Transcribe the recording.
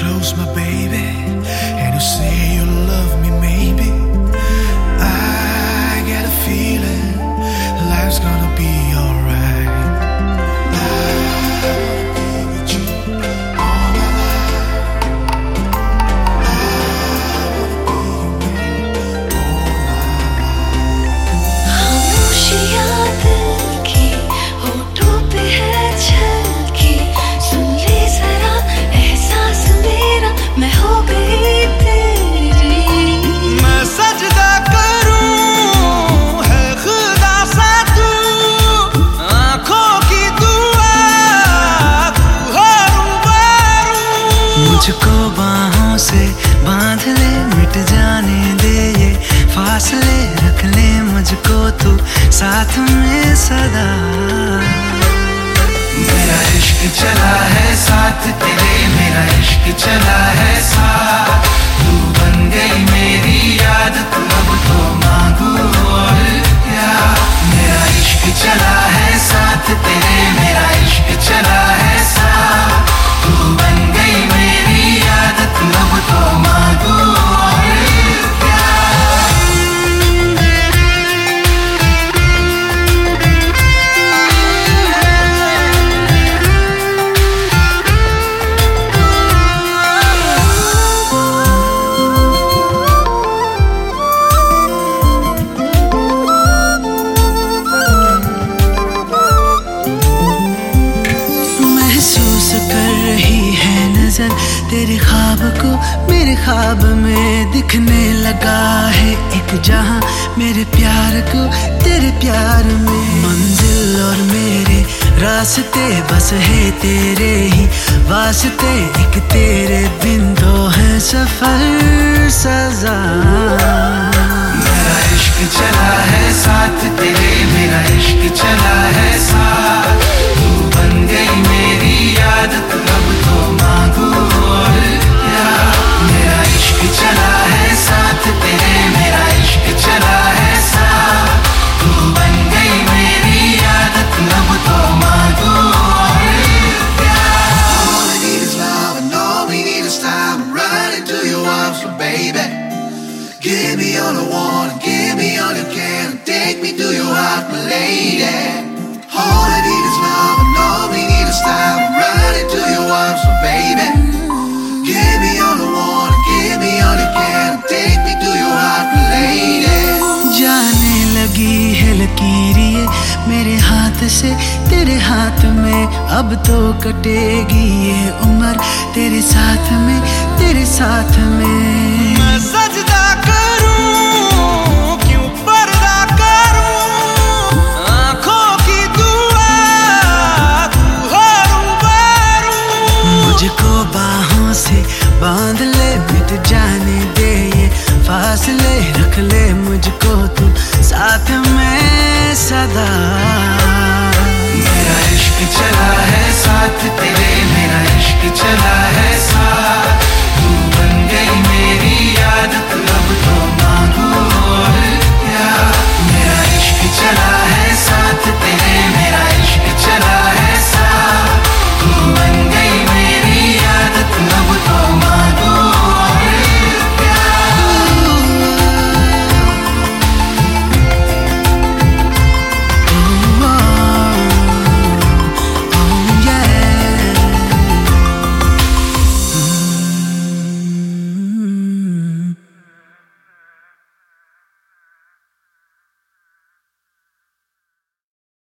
close, my baby, and you say you love me, maybe I get a feeling life's gonna be alright. I'll be with you all my life. I wanna be your man all my life. खामोशियाँ दिल की होठों पे है झलकी, सुन ले जरा एहसास मेरा, मैं हो गई तेरी। मैं सजदा करूं है खुदा सा तू, आंखों की दुआ तू हो रूबरू। मुझको बाहों से बांध ले, मिट जाने दे ये फासले, रख ले मुझको तू साथ में सदा। मेरा इश्क चला है साथ तेरे, मेरा इश्क चला है साथ, तू बन गई मेरी याद, तू अब तो मांगू और क्या। मेरा इश्क चला है साथ तेरे, मेरा इश्क चला है साथ, तू बन गई मेरी याद, तू अब तो मांगू और क्या। तेरे ख्वाब को मेरे ख्वाब में दिखने लगा है एक जहां, मेरे प्यार को तेरे प्यार में। मंजिल और मेरे रास्ते बस है तेरे ही वास्ते, एक तेरे बिन तो है सफर सजा। मेरा इश्क चला है साथ तेरे, मेरा इश्क चला है साथ, तू बन गई मेरी याद, तू अब तो मांगू और क्या। मेरा इश्क चला है साथ तेरे, मेरा इश्क चला है साथ, तू बन गई मेरी याद, तू अब तो मांगू और क्या। All I need is love and all we need is time, right into your arms, baby. Give me all I want, give me all you can, take me to your heart, my lady. All I need is love and all we need is time, right into your arms, baby. Give me all I want, give me all you can, take me to your heart, my lady. जाने लगी है लकीरें मेरे हाथ से तेरे हाथ में, अब तो कटेगी ये उम्र तेरे साथ में, तेरे साथ में। मैं सजदा करूं क्यों पर्दा करूं, आंखों की दुआ तू हो रूबरू। मुझको बाहों से बांध ले, मिट जाने दे ये फासले, रख ले मुझको तू साथ में सदा। मेरा इश्क चला है साथ तेरे,